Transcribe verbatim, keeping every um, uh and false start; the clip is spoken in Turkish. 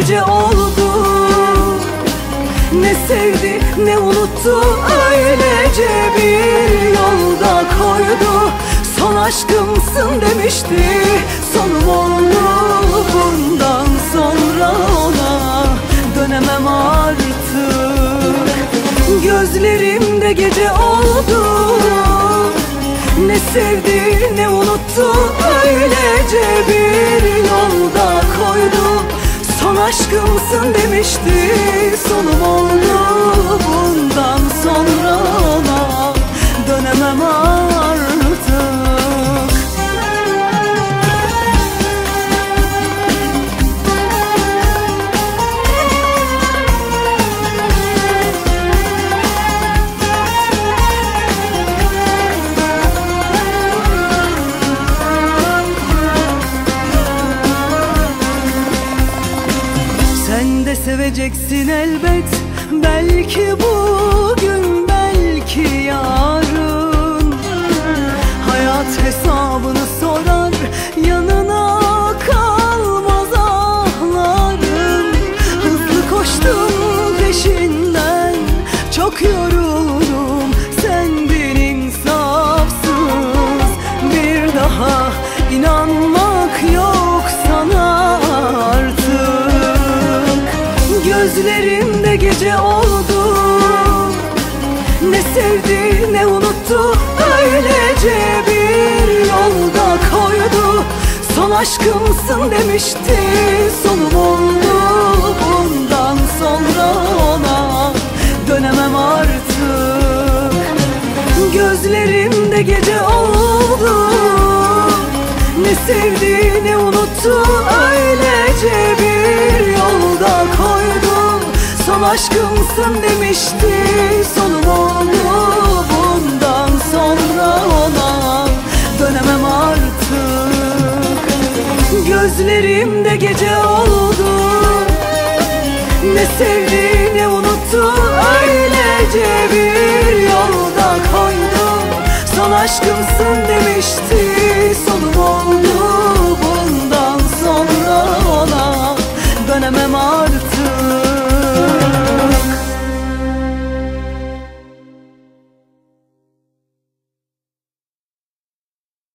gece oldu. Ne sevdi ne unuttu, öylece bir yolda koydu. Son aşkımsın demişti, sonum oldu. Bundan sonra ona dönemem artık. Gözlerimde gece oldu. Ne sevdi ne unuttu, öylece bir yolda koydu. Son aşkımsın demişti, sonum oldu. Bundan sonra ona dönemem artık. Sen de seveceksin elbet, belki bugün belki yarın. Hayat hesabını sorar, yanına kalmaz ahların. Hızlı koştum peşinden, çok yorulurum, senden insafsız. Bir daha inanmak yok sana artık. Gözlerimde gece oldu. Ne sevdi ne unuttu, öylece bir yolda koydu. Son aşkımsın demişti, sonum oldu. Bundan sonra ona dönemem artık. Gözlerimde gece oldu. Ne sevdi ne unuttu, öylece bir yolda koydu. Son aşkımsın demişti, sonum oldu. Bundan sonra ona dönemem artık. Gözlerimde gece oldu. Ne sevdi ne unuttu, öylece bir yolda koydu. Son aşkımsın demişti, sonum oldu.